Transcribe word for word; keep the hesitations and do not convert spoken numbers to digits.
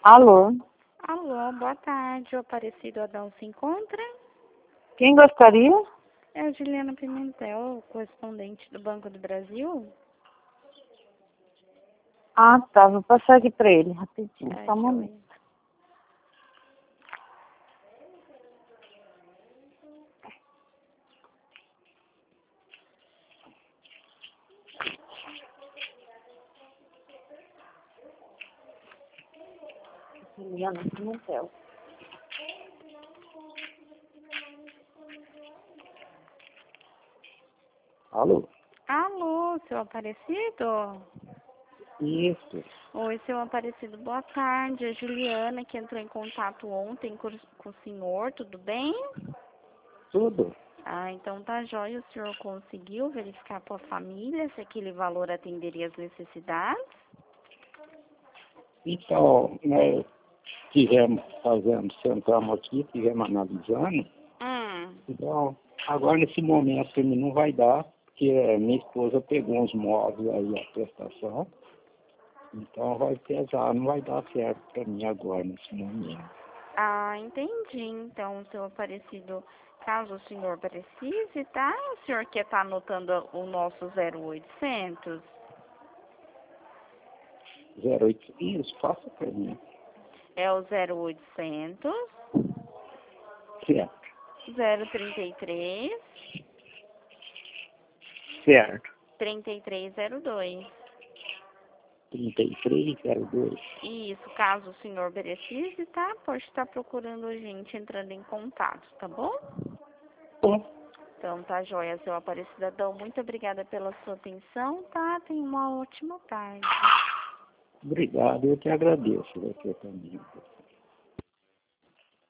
Alô, Alô, boa tarde. O Aparecido Adão se encontra? quem gostaria? É a Juliana Pimentel, correspondente do Banco do Brasil. Ah, tá, vou passar aqui pra ele, rapidinho, É, só um joia. momento. Juliana Pimentel. Alô? Alô, seu Aparecido? Isso. Oi, seu Aparecido, boa tarde. É a Juliana que entrou em contato ontem com, com o senhor, tudo bem? Tudo? Ah, então tá jóia. O senhor conseguiu verificar com a família se aquele valor atenderia as necessidades? Então, nós tivemos fazendo, sentamos aqui, tivemos analisando. Hum. Então, agora nesse momento ele não vai dar, porque minha esposa pegou uns móveis aí, a prestação. Então vai pesar, não vai dar certo para mim agora, nesse momento. Ah, entendi. Então, seu Aparecido, caso o senhor precise, tá? O senhor quer estar anotando o nosso zero oitocentos? zero oito, isso, faça para mim. É o zero oitocentos, Certo. zero trinta e três, Certo. trinta e três zero dois. trinta e três zero dois. Isso, caso o senhor precise, tá? Pode estar procurando a gente, entrando em contato, tá bom? Bom, Então, tá joia, seu Aparecidadão. Muito obrigada pela sua atenção, tá? Tenha uma ótima tarde. obrigado, eu te agradeço você também.